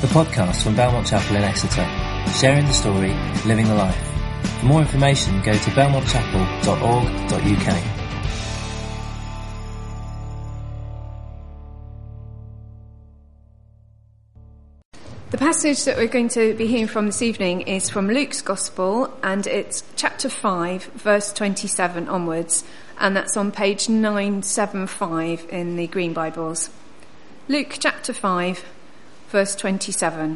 the podcast from Belmont Chapel in Exeter, sharing the story, living the life. For more information, go to belmontchapel.org.uk. The passage that we're going to be hearing from this evening is from Luke's Gospel, and it's chapter 5, verse 27 onwards, and that's on page 975 in the Green Bibles. Luke chapter 5, verse 27.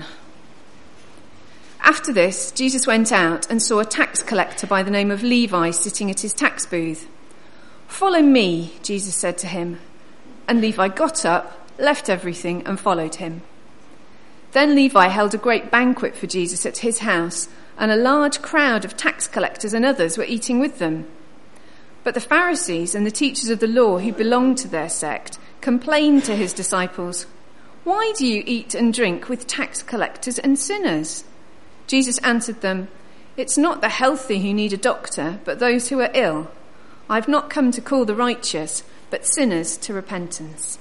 After this, Jesus went out and saw a tax collector by the name of Levi sitting at his tax booth. "Follow me," Jesus said to him. And Levi got up, left everything, and followed him. Then Levi held a great banquet for Jesus at his house, and a large crowd of tax collectors and others were eating with them. But the Pharisees and the teachers of the law who belonged to their sect complained to his disciples, "Why do you eat and drink with tax collectors and sinners?" Jesus answered them, "It's not the healthy who need a doctor, but those who are ill. I've not come to call the righteous, but sinners to repentance."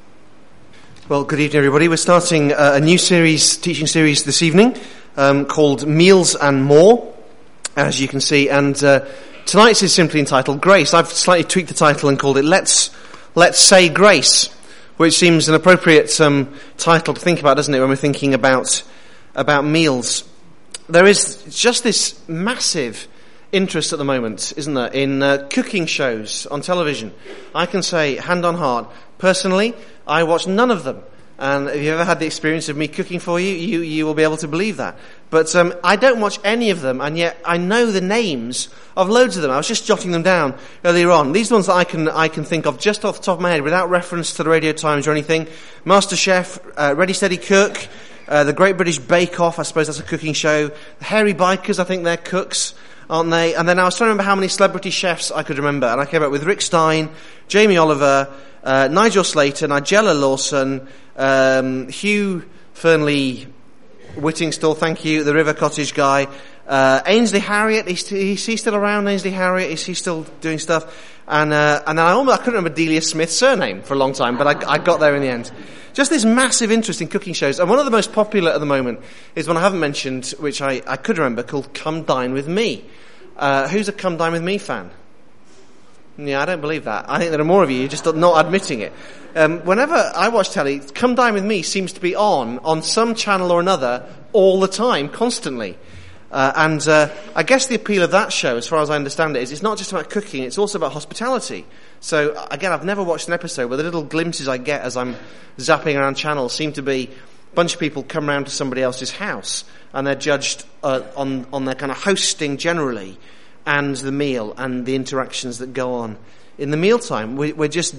Well, good evening, everybody. We're starting a new teaching series this evening, called Meals and More, as you can see. And tonight's is simply entitled Grace. I've slightly tweaked the title and called it Let's Say Grace, which seems an appropriate title to think about, doesn't it, when we're thinking about meals. There is just this massive interest at the moment, isn't there, in cooking shows on television. I can say, hand on heart, personally, I watch none of them. And if you've ever had the experience of me cooking for you, you will be able to believe that. But I don't watch any of them, and yet I know the names of loads of them. I was just jotting them down earlier on. These ones that I can think of just off the top of my head, without reference to the Radio Times or anything. MasterChef, Ready Steady Cook, the Great British Bake Off, I suppose that's a cooking show. The Hairy Bikers, I think they're cooks, aren't they? And then I was trying to remember how many celebrity chefs I could remember, and I came up with Rick Stein, Jamie Oliver, Nigel Slater, Nigella Lawson, Hugh Fernley Whittingstall, thank you, the River Cottage guy, Ainsley Harriott, is he still around, Ainsley Harriott? Is he still doing stuff? And then I couldn't remember Delia Smith's surname for a long time, but I got there in the end. Just this massive interest in cooking shows. And one of the most popular at the moment is one I haven't mentioned, which I could remember, called Come Dine With Me. Who's a Come Dine With Me fan? Yeah, I don't believe that. I think there are more of you just not admitting it. Whenever I watch telly, Come Dine With Me seems to be on some channel or another all the time, constantly. And I guess the appeal of that show, as far as I understand it, is it's not just about cooking, it's also about hospitality. So, again, I've never watched an episode where the little glimpses I get as I'm zapping around channels seem to be a bunch of people come round to somebody else's house, and they're judged on their kind of hosting generally, and the meal, and the interactions that go on. In the mealtime, we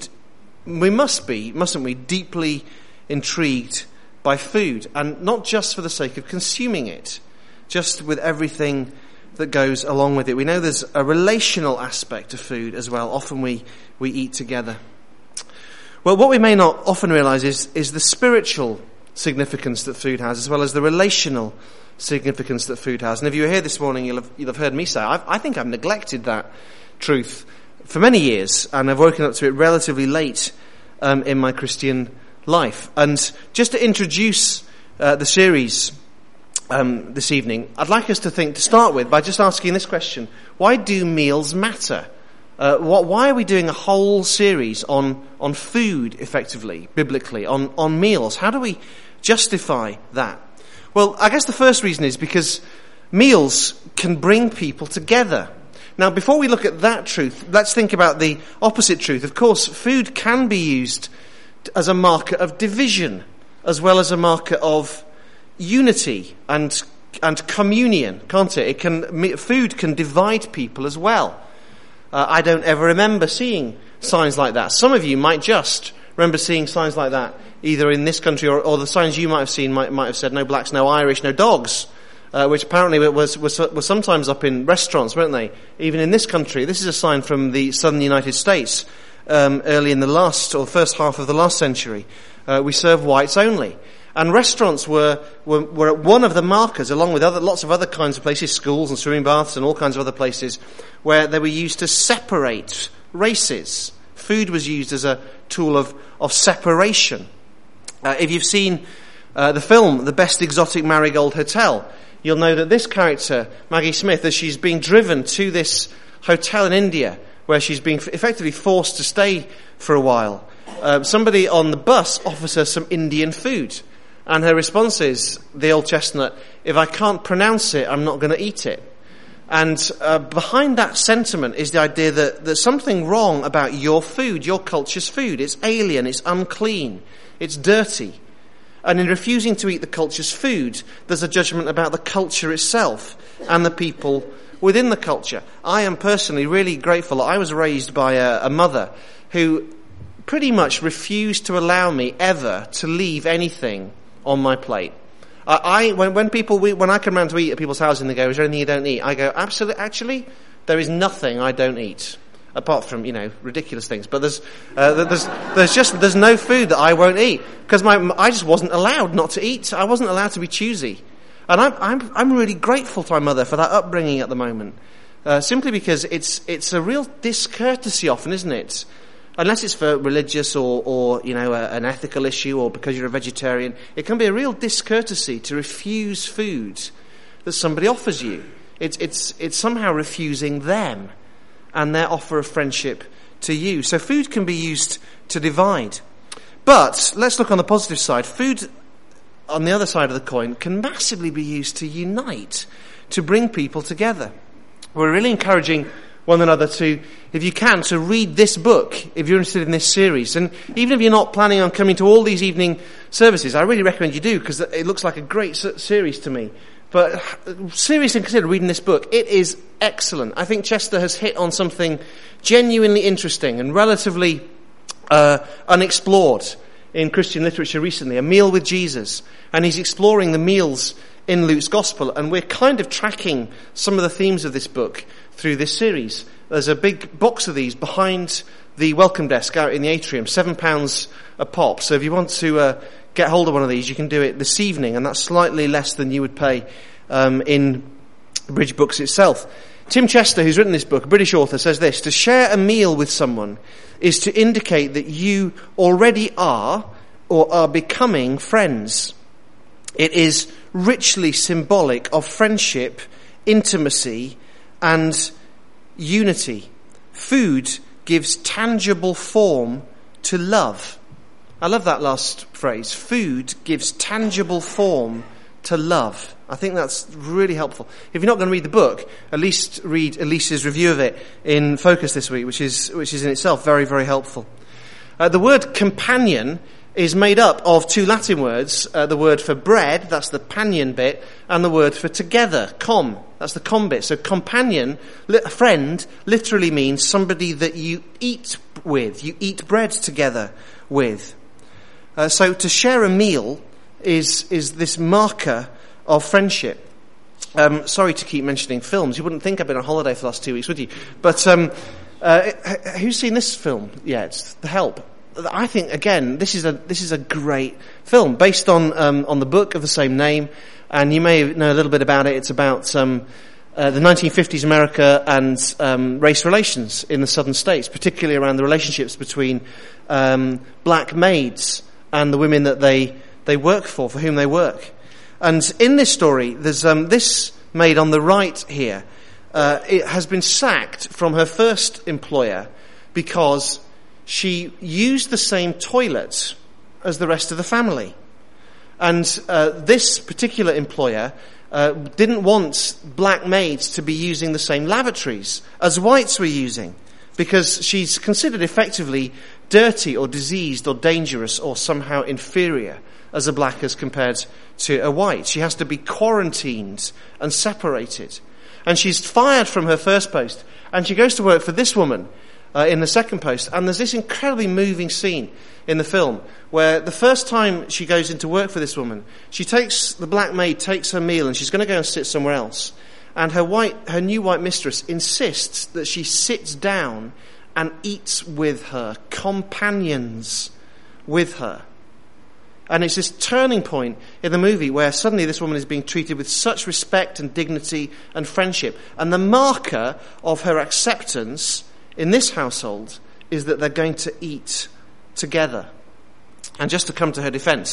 must be, mustn't we, deeply intrigued by food, and not just for the sake of consuming it, just with everything that goes along with it. We know there's a relational aspect to food as well. Often we eat together. Well, what we may not often realise is the spiritual significance that food has, as well as the relational significance that food has. And if you were here this morning, you'll have heard me say, I think I've neglected that truth for many years, and I've woken up to it relatively late in my Christian life. And just to introduce the series this evening, I'd like us to start with by just asking this question: why do meals matter? Why are we doing a whole series on food, effectively, biblically, on meals? How do we justify that? Well, I guess the first reason is because meals can bring people together. Now, before we look at that truth, let's think about the opposite truth. Of course, food can be used as a marker of division, as well as a marker of unity and communion, can't it? Food can divide people as well. I don't ever remember seeing signs like that. Some of you might just remember seeing signs like that, either in this country or the signs you might have seen might have said no blacks, no Irish, no dogs, which apparently were sometimes up in restaurants, weren't they? Even in this country. This is a sign from the southern United States, early in the first half of the last century. We serve whites only. And restaurants were one of the markers, along with lots of other kinds of places, schools and swimming baths and all kinds of other places, where they were used to separate races. Food was used as a tool of separation. If you've seen the film, The Best Exotic Marigold Hotel, you'll know that this character, Maggie Smith, as she's being driven to this hotel in India, where she's being effectively forced to stay for a while, somebody on the bus offers her some Indian food. And her response is, the old chestnut, if I can't pronounce it, I'm not going to eat it. And behind that sentiment is the idea that there's something wrong about your food, your culture's food. It's alien, it's unclean, it's dirty. And in refusing to eat the culture's food, there's a judgment about the culture itself and the people within the culture. I am personally really grateful. I was raised by a mother who pretty much refused to allow me ever to leave anything on my plate. When I come round to eat at people's houses and they go, is there anything you don't eat? I go, absolutely, actually, there is nothing I don't eat. Apart from, ridiculous things. But there's no food that I won't eat. Because I just wasn't allowed not to eat. I wasn't allowed to be choosy. And I'm really grateful to my mother for that upbringing at the moment. Simply because it's a real discourtesy often, isn't it? Unless it's for religious or an ethical issue, or because you're a vegetarian, it can be a real discourtesy to refuse food that somebody offers you. It's somehow refusing them and their offer of friendship to you. So food can be used to divide. But let's look on the positive side. Food, on the other side of the coin, can massively be used to unite, to bring people together. We're really encouraging one another to, if you can, to read this book if you're interested in this series. And even if you're not planning on coming to all these evening services, I really recommend you do, because it looks like a great series to me. But seriously consider reading this book. It is excellent. I think Chester has hit on something genuinely interesting and relatively unexplored in Christian literature recently, A Meal with Jesus. And he's exploring the meals in Luke's Gospel. And we're kind of tracking some of the themes of this book through this series. There's a big box of these behind the welcome desk out in the atrium, £7 a pop. So if you want to get hold of one of these, you can do it this evening, and that's slightly less than you would pay in Bridge Books itself. Tim Chester, who's written this book, a British author, says this: to share a meal with someone is to indicate that you already are or are becoming friends. It is richly symbolic of friendship, intimacy, and unity. Food gives tangible form to love. I love that last phrase. Food gives tangible form to love. I think that's really helpful. If you're not going to read the book, at least read Elise's review of it in Focus this week, which is in itself very, very helpful. The word companion is made up of two Latin words, the word for bread, that's the panion bit, and the word for together, com, that's the com bit. So companion, a friend, literally means somebody that you eat with, you eat bread together with. So to share a meal is this marker of friendship. Sorry to keep mentioning films. You wouldn't think I've been on holiday for the last 2 weeks, would you? But who's seen this film yet? The Help. I think, again, this is a great film based on the book of the same name, and you may know a little bit about it. It's about the 1950s America and race relations in the southern states, particularly around the relationships between black maids and the women that they work for whom they work. And in this story, there's this maid on the right here. It has been sacked from her first employer because she used the same toilet as the rest of the family. And this particular employer didn't want black maids to be using the same lavatories as whites were using, because she's considered effectively dirty or diseased or dangerous or somehow inferior as a black as compared to a white. She has to be quarantined and separated. And she's fired from her first post, and she goes to work for this woman in the second post. And there's this incredibly moving scene in the film where the first time she goes into work for this woman, the black maid takes her meal and she's going to go and sit somewhere else. And her new white mistress insists that she sits down and eats with her, companions with her. And it's this turning point in the movie where suddenly this woman is being treated with such respect and dignity and friendship. And the marker of her acceptance in this household is that they're going to eat together. And just to come to her defence,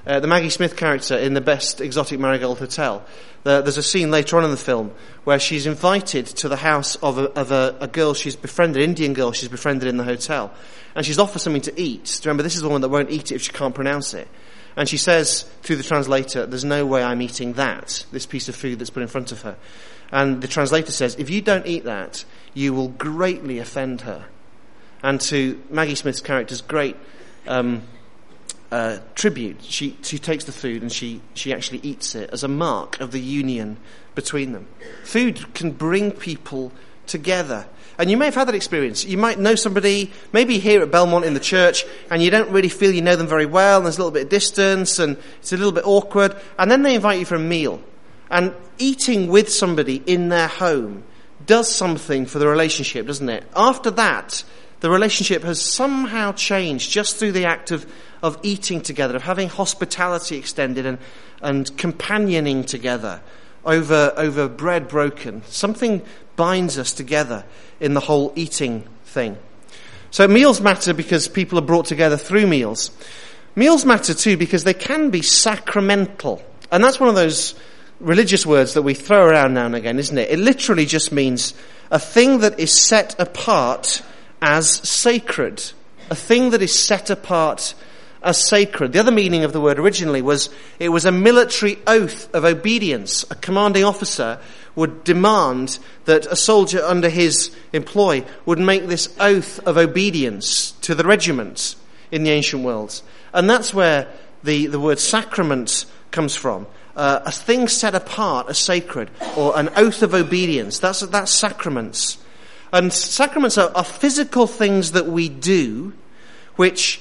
the Maggie Smith character in The Best Exotic Marigold Hotel. There's a scene later on in the film where she's invited to the house of a girl she's befriended, an Indian girl she's befriended in the hotel. And she's offered something to eat. Remember, this is the one that won't eat it if she can't pronounce it. And she says, through the translator, there's no way I'm eating this piece of food that's put in front of her. And the translator says, if you don't eat that, you will greatly offend her. And to Maggie Smith's character's great tribute, she takes the food and she actually eats it as a mark of the union between them. Food can bring people together. And you may have had that experience. You might know somebody, maybe here at Belmont in the church, and you don't really feel you know them very well, and there's a little bit of distance, and it's a little bit awkward, and then they invite you for a meal. And eating with somebody in their home does something for the relationship, doesn't it? After that, the relationship has somehow changed just through the act of eating together, of having hospitality extended and companioning together over bread broken. Something binds us together in the whole eating thing. So meals matter because people are brought together through meals. Meals matter too because they can be sacramental. And that's one of those religious words that we throw around now and again, isn't it? It literally just means a thing that is set apart as sacred. A thing that is set apart as sacred. The other meaning of the word originally was it was a military oath of obedience. A commanding officer would demand that a soldier under his employ would make this oath of obedience to the regiment in the ancient world. And that's where the word sacrament comes from. A thing set apart as sacred, or an oath of obedience. That's sacraments. And sacraments are physical things that we do which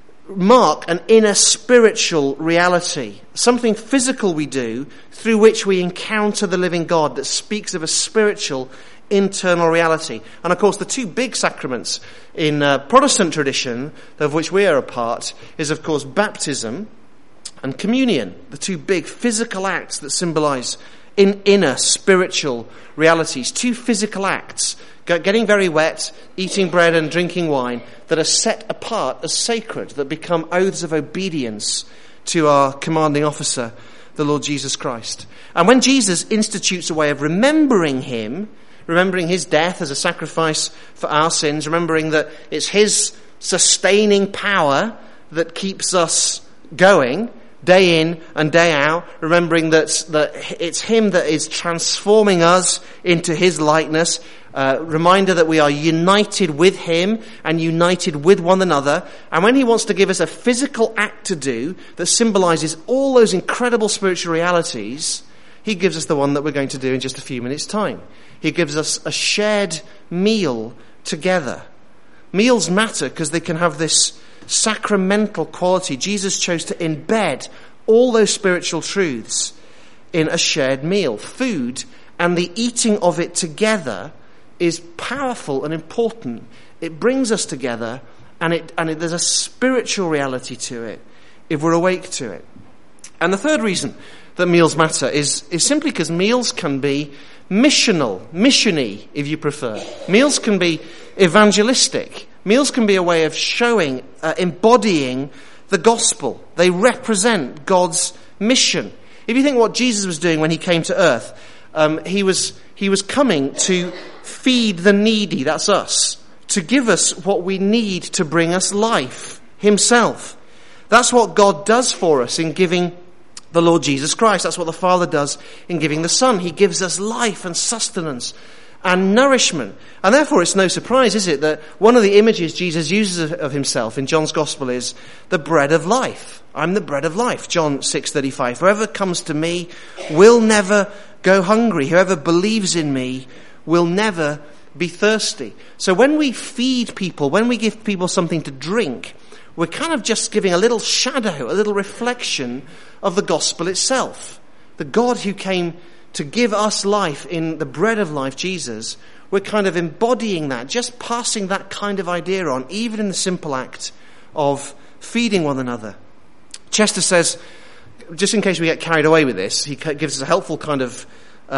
mark an inner spiritual reality. Something physical we do through which we encounter the living God that speaks of a spiritual internal reality. And of course the two big sacraments in Protestant tradition, of which we are a part, is of course baptism and communion. The two big physical acts that symbolize inner spiritual realities. Two physical acts, getting very wet, eating bread and drinking wine, that are set apart as sacred, that become oaths of obedience to our commanding officer, the Lord Jesus Christ. And when Jesus institutes a way of remembering him, remembering his death as a sacrifice for our sins, remembering that it's his sustaining power that keeps us going day in and day out, remembering that it's him that is transforming us into his likeness, reminder that we are united with him and united with one another. And when he wants to give us a physical act to do that symbolizes all those incredible spiritual realities, he gives us the one that we're going to do in just a few minutes' time. He gives us a shared meal together. Meals matter because they can have this sacramental quality. Jesus chose to embed all those spiritual truths in a shared meal. Food and the eating of it together is powerful and important. It brings us together, and there's a spiritual reality to it if we're awake to it. And the third reason that meals matter is simply because meals can be missional, missiony, if you prefer. Meals can be evangelistic. Meals can be a way of showing, embodying the gospel. They represent God's mission. If you think what Jesus was doing when he came to earth, he was coming to feed the needy, that's us, to give us what we need to bring us life, himself. That's what God does for us in giving the Lord Jesus Christ. That's what the Father does in giving the Son. He gives us life and sustenance and nourishment. And therefore it's no surprise, is it, that one of the images Jesus uses of himself in John's Gospel is the bread of life. I'm the bread of life. John 6:35. Whoever comes to me will never go hungry. Whoever believes in me will never be thirsty. So when we feed people, when we give people something to drink, we're kind of just giving a little shadow, a little reflection of the gospel itself. The God who came to give us life in the bread of life, Jesus, we're kind of embodying that, just passing that kind of idea on, even in the simple act of feeding one another. Chester says, just in case we get carried away with this, he gives us a helpful kind of,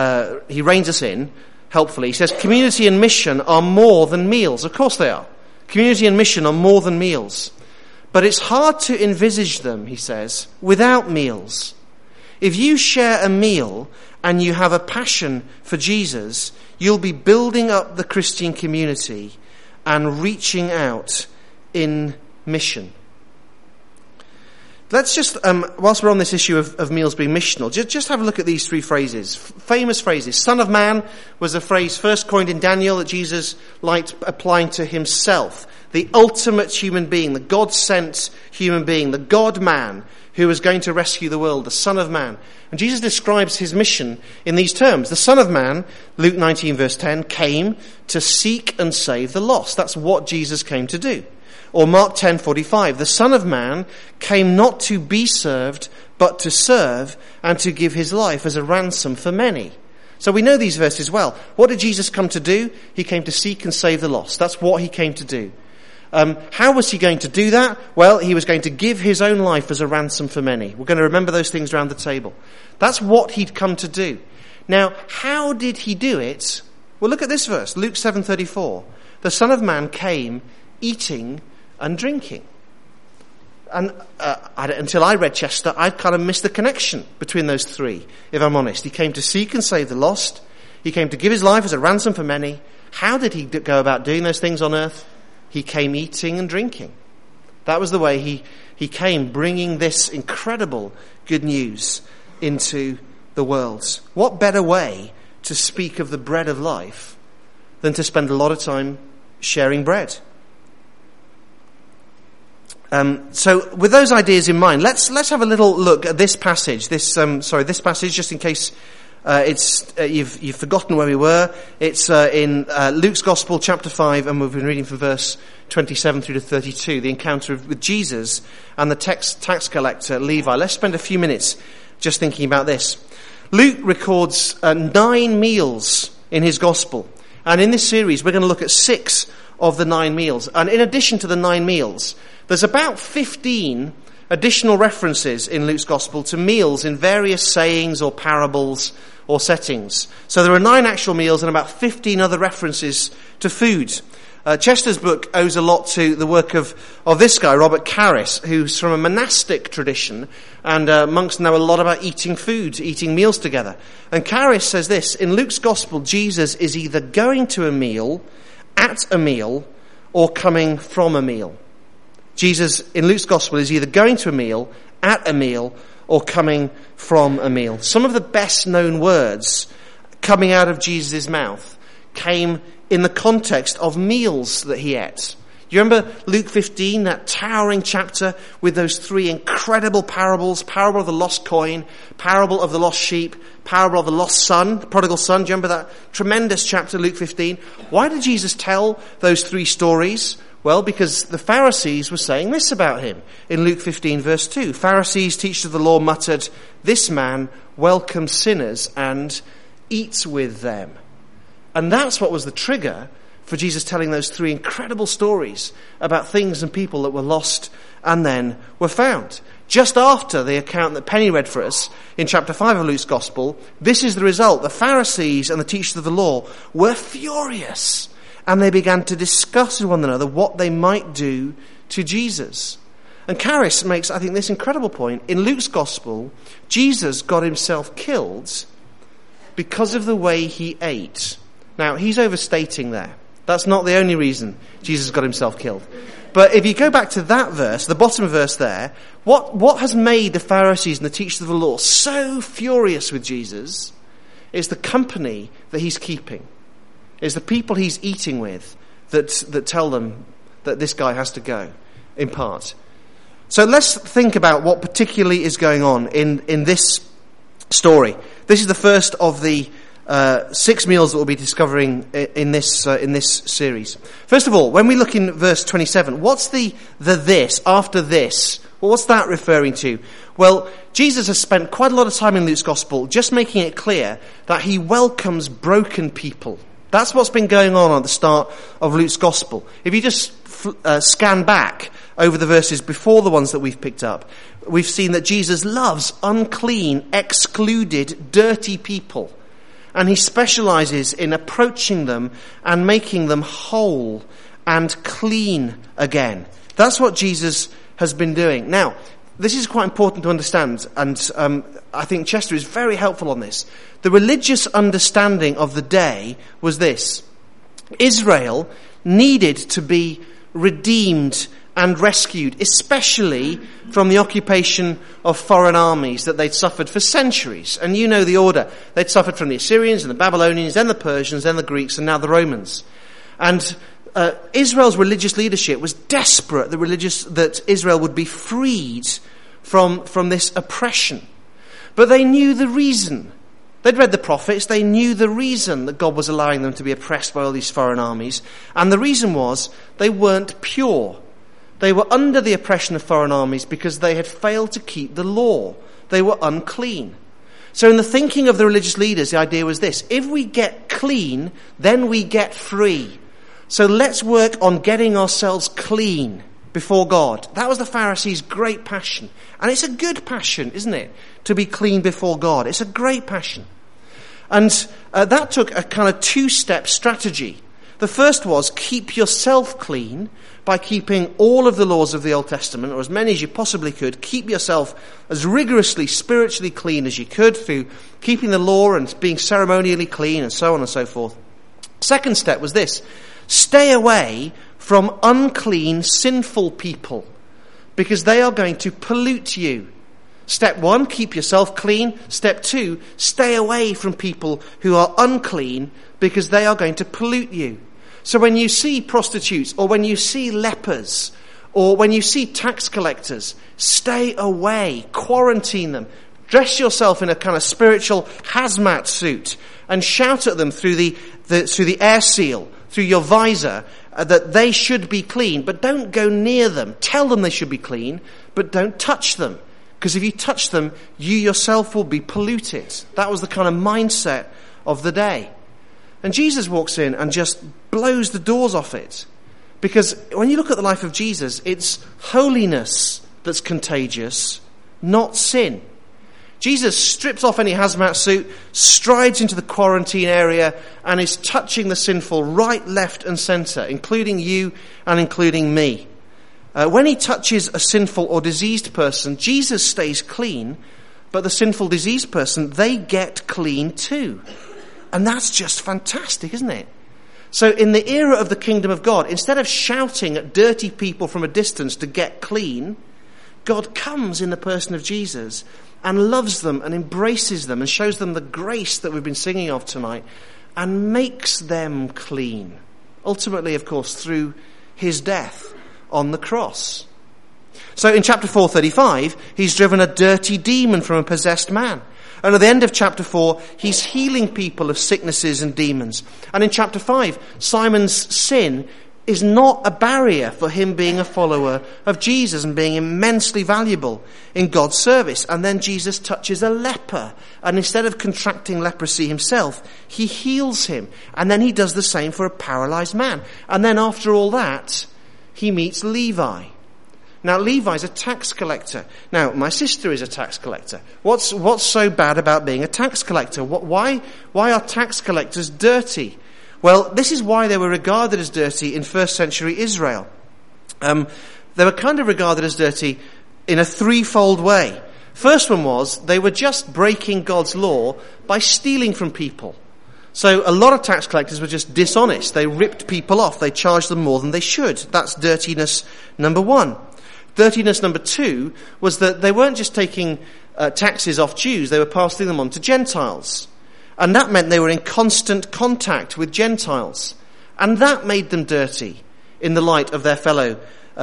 he reins us in, helpfully. He says, community and mission are more than meals. Of course they are. Community and mission are more than meals. But it's hard to envisage them, he says, without meals. If you share a meal and you have a passion for Jesus, you'll be building up the Christian community and reaching out in mission. Let's just, whilst we're on this issue of meals being missional, just have a look at these three phrases. Famous phrases. Son of man was a phrase first coined in Daniel that Jesus liked applying to himself. The ultimate human being, the God-sent human being, the God-man who was going to rescue the world, the Son of Man. And Jesus describes his mission in these terms. The Son of Man, Luke 19 verse 10, came to seek and save the lost. That's what Jesus came to do. Or Mark 10:45, the Son of Man came not to be served, but to serve and to give his life as a ransom for many. So we know these verses well. What did Jesus come to do? He came to seek and save the lost. That's what he came to do. How was he going to do that? Well, he was going to give his own life as a ransom for many. We're going to remember those things around the table. That's what he'd come to do. Now, how did he do it? Well, look at this verse, Luke 7:34. The Son of Man came eating and drinking. And until I read Chester, I'd kind of missed the connection between those three, if I'm honest. He came to seek and save the lost. He came to give his life as a ransom for many. How did he go about doing those things on earth? He came eating and drinking. That was the way he came, bringing this incredible good news into the world. What better way to speak of the bread of life than to spend a lot of time sharing bread? So with those ideas in mind, let's have a little look at this passage. This passage, just in case you've forgotten where we were. It's in Luke's Gospel, chapter 5, and we've been reading from verse 27 through to 32, the encounter with Jesus and the tax collector Levi. Let's spend a few minutes just thinking about this. Luke records 9 meals in his Gospel, and in this series we're going to look at 6 of the 9 meals. And in addition to the 9 meals, there's about 15 additional references in Luke's Gospel to meals in various sayings or parables or settings. So there are 9 actual meals and about 15 other references to food. Chester's book owes a lot to the work of this guy, Robert Carris, who's from a monastic tradition, and monks know a lot about eating food, eating meals together. And Carris says this: in Luke's Gospel, Jesus is either going to a meal, at a meal, or coming from a meal. Jesus, in Luke's Gospel, is either going to a meal, at a meal, or coming from a meal. Some of the best known words coming out of Jesus' mouth came in the context of meals that he ate. You remember Luke 15, that towering chapter with those 3 incredible parables: parable of the lost coin, parable of the lost sheep, parable of the lost son, the prodigal son. Do you remember that tremendous chapter, Luke 15? Why did Jesus tell those 3 stories? Well, because the Pharisees were saying this about him. In Luke 15 verse 2, Pharisees, teachers of the law, muttered, "This man welcomes sinners and eats with them." And that's what was the trigger for Jesus telling those 3 incredible stories about things and people that were lost and then were found. Just after the account that Penny read for us in chapter 5 of Luke's Gospel, this is the result. The Pharisees and the teachers of the law were furious, and they began to discuss with one another what they might do to Jesus. And Carris makes, I think, this incredible point. In Luke's Gospel, Jesus got himself killed because of the way he ate. Now, he's overstating there. That's not the only reason Jesus got himself killed. But if you go back to that verse, the bottom verse there, what has made the Pharisees and the teachers of the law so furious with Jesus is the company that he's keeping. It's the people he's eating with that tell them that this guy has to go, in part. So let's think about what particularly is going on in this story. This is the first of the 6 meals that we'll be discovering in this series. First of all, when we look in verse 27, what's the this, after this? Well, what's that referring to? Well, Jesus has spent quite a lot of time in Luke's Gospel just making it clear that he welcomes broken people. That's what's been going on at the start of Luke's Gospel. If you just scan back over the verses before the ones that we've picked up, we've seen that Jesus loves unclean, excluded, dirty people. And he specializes in approaching them and making them whole and clean again. That's what Jesus has been doing. Now, this is quite important to understand, and I think Chester is very helpful on this. The religious understanding of the day was this: Israel needed to be redeemed and rescued, especially from the occupation of foreign armies that they'd suffered for centuries. And you know the order. They'd suffered from the Assyrians and the Babylonians, then the Persians, then the Greeks, and now the Romans. And Israel's religious leadership was desperate that Israel would be freed from this oppression. But they knew the reason. They'd read the prophets. They knew the reason that God was allowing them to be oppressed by all these foreign armies. And the reason was they weren't pure. They were under the oppression of foreign armies because they had failed to keep the law. They were unclean. So in the thinking of the religious leaders, the idea was this: if we get clean, then we get free. So let's work on getting ourselves clean before God. That was the Pharisees' great passion. And it's a good passion, isn't it? To be clean before God. It's a great passion. And that took a kind of two-step strategy. The first was keep yourself clean by keeping all of the laws of the Old Testament, or as many as you possibly could. Keep yourself as rigorously spiritually clean as you could through keeping the law and being ceremonially clean and so on and so forth. Second step was this: stay away from unclean, sinful people, because they are going to pollute you. Step 1, keep yourself clean. Step 2, stay away from people who are unclean, because they are going to pollute you. So when you see prostitutes, or when you see lepers, or when you see tax collectors, stay away, quarantine them. Dress yourself in a kind of spiritual hazmat suit and shout at them through the air seal, through your visor, that they should be clean, but don't go near them. Tell them they should be clean, but don't touch them. Because if you touch them, you yourself will be polluted. That was the kind of mindset of the day. And Jesus walks in and just blows the doors off it. Because when you look at the life of Jesus, it's holiness that's contagious, not sin. Jesus strips off any hazmat suit, strides into the quarantine area, and is touching the sinful right, left, and centre, including you and including me. When he touches a sinful or diseased person, Jesus stays clean, but the sinful, diseased person, they get clean too. And that's just fantastic, isn't it? So in the era of the kingdom of God, instead of shouting at dirty people from a distance to get clean, God comes in the person of Jesus and loves them and embraces them and shows them the grace that we've been singing of tonight and makes them clean. Ultimately, of course, through his death on the cross. So in chapter 4:35, he's driven a dirty demon from a possessed man. And at the end of chapter 4, he's healing people of sicknesses and demons. And in chapter 5, Simon's sin is not a barrier for him being a follower of Jesus and being immensely valuable in God's service. And then Jesus touches a leper, and instead of contracting leprosy himself, he heals him. And then he does the same for a paralyzed man. And then after all that, he meets Levi. Now, Levi's a tax collector. Now, my sister is a tax collector. What's so bad about being a tax collector? Why are tax collectors dirty? Well, this is why they were regarded as dirty in first century Israel. They were kind of regarded as dirty in a threefold way. First one was they were just breaking God's law by stealing from people. So a lot of tax collectors were just dishonest. They ripped people off. They charged them more than they should. That's dirtiness number 1. Dirtiness number 2 was that they weren't just taking taxes off Jews. They were passing them on to Gentiles. And that meant they were in constant contact with Gentiles. And that made them dirty in the light of their fellow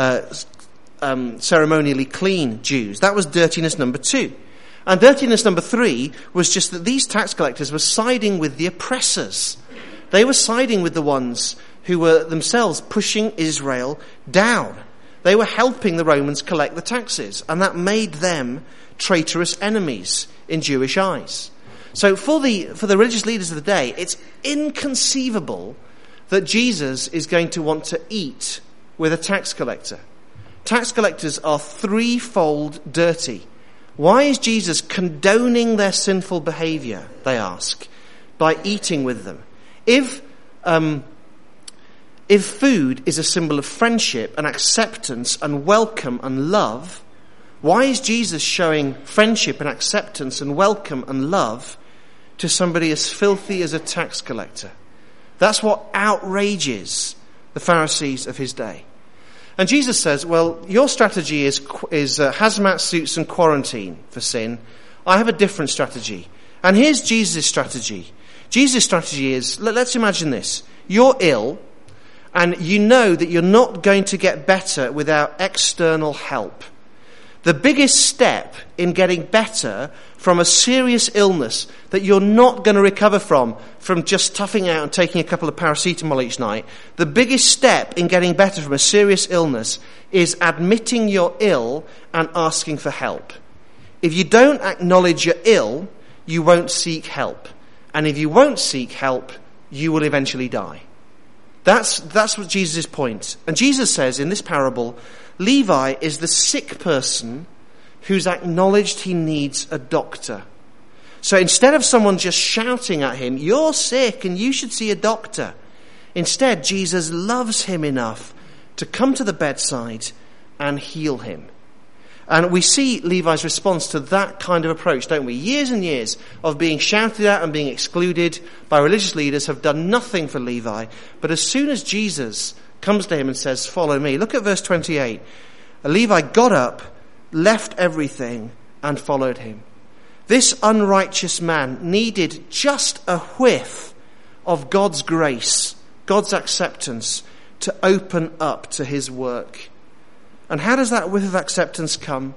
ceremonially clean Jews. That was dirtiness number 2. And dirtiness number 3 was just that these tax collectors were siding with the oppressors. They were siding with the ones who were themselves pushing Israel down. They were helping the Romans collect the taxes, and that made them traitorous enemies in Jewish eyes. So for the religious leaders of the day, it's inconceivable that Jesus is going to want to eat with a tax collector. Tax collectors are threefold dirty. Why is Jesus condoning their sinful behavior, they ask, by eating with them? If if food is a symbol of friendship and acceptance and welcome and love, why is Jesus showing friendship and acceptance and welcome and love to somebody as filthy as a tax collector? That's what outrages the Pharisees of his day. And Jesus says, well, your strategy is hazmat suits and quarantine for sin. I have a different strategy. And here's Jesus' strategy. Jesus' strategy is, let's imagine this. You're ill, and you know that you're not going to get better without external help. The biggest step in getting better from a serious illness that you're not going to recover from just toughing out and taking a couple of paracetamol each night, the biggest step in getting better from a serious illness is admitting you're ill and asking for help. If you don't acknowledge you're ill, you won't seek help. And if you won't seek help, you will eventually die. That's what Jesus' point. And Jesus says in this parable, Levi is the sick person who's acknowledged he needs a doctor. So instead of someone just shouting at him, you're sick and you should see a doctor, instead Jesus loves him enough to come to the bedside and heal him. And we see Levi's response to that kind of approach, don't we? Years and years of being shouted at and being excluded by religious leaders have done nothing for Levi. But as soon as Jesus comes to him and says, follow me, look at verse 28. Levi got up, left everything, and followed him. This unrighteous man needed just a whiff of God's grace, God's acceptance, to open up to his work. And how does that whiff of acceptance come?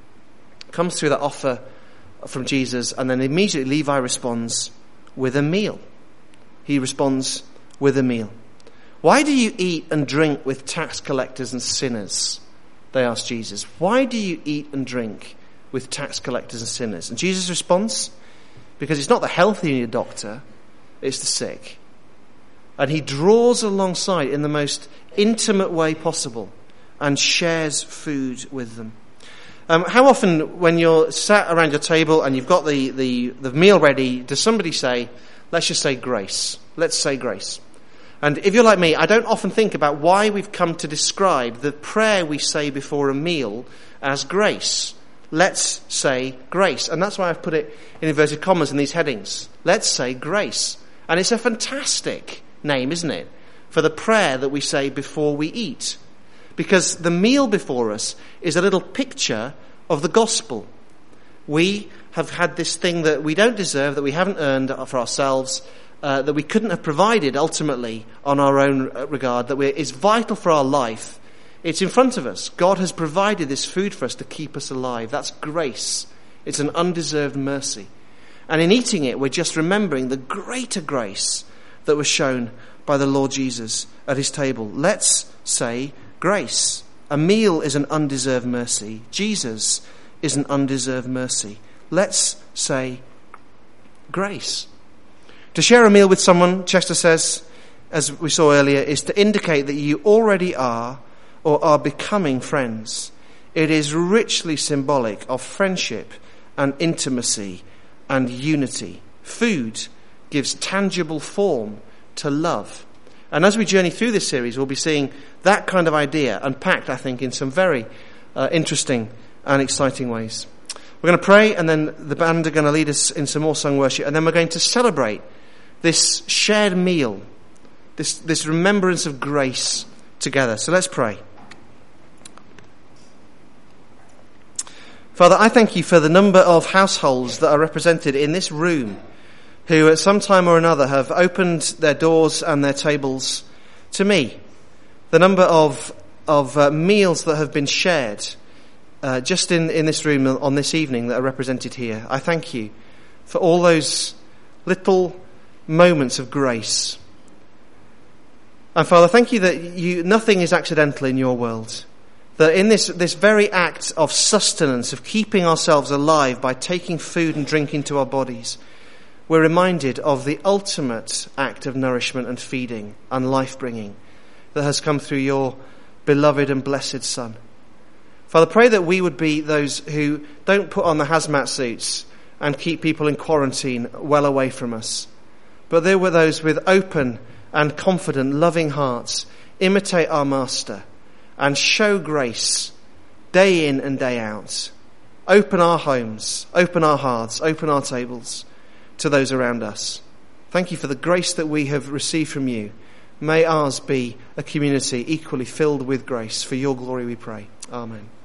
It comes through that offer from Jesus, and then immediately Levi responds with a meal. He responds with a meal. Why do you eat and drink with tax collectors and sinners? They asked Jesus. Why do you eat and drink with tax collectors and sinners? And Jesus responds, because it's not the healthy who need a doctor, it's the sick. And he draws alongside in the most intimate way possible and shares food with them. How often when you're sat around your table and you've got the meal ready, does somebody say, let's just say grace. Let's say grace. And if you're like me, I don't often think about why we've come to describe the prayer we say before a meal as grace. Let's say grace. And that's why I've put it in inverted commas in these headings. Let's say grace. And it's a fantastic name, isn't it, for the prayer that we say before we eat. Because the meal before us is a little picture of the gospel. We have had this thing that we don't deserve, that we haven't earned for ourselves, that we couldn't have provided ultimately on our own regard, that is vital for our life. It's in front of us. God has provided this food for us to keep us alive. That's grace. It's an undeserved mercy. And in eating it, we're just remembering the greater grace that was shown by the Lord Jesus at his table. Let's say grace. A meal is an undeserved mercy. Jesus is an undeserved mercy. Let's say grace. To share a meal with someone, Chester says, as we saw earlier, is to indicate that you already are or are becoming friends. It is richly symbolic of friendship and intimacy and unity. Food gives tangible form to love. And as we journey through this series, we'll be seeing that kind of idea unpacked, I think, in some very interesting and exciting ways. We're going to pray, and then the band are going to lead us in some more sung worship, and then we're going to celebrate this shared meal, this remembrance of grace together. So let's pray. Father, I thank you for the number of households that are represented in this room who at some time or another have opened their doors and their tables to me. The number of meals that have been shared just in this room on this evening that are represented here. I thank you for all those little moments of grace. And Father, thank you that nothing is accidental in your world. That in this very act of sustenance, of keeping ourselves alive by taking food and drink into our bodies, we're reminded of the ultimate act of nourishment and feeding and life-bringing that has come through your beloved and blessed Son. Father, pray that we would be those who don't put on the hazmat suits and keep people in quarantine well away from us, but there were those with open and confident, loving hearts, imitate our Master, and show grace day in and day out. Open our homes, open our hearts, open our tables to those around us. Thank you for the grace that we have received from you. May ours be a community equally filled with grace. For your glory we pray. Amen.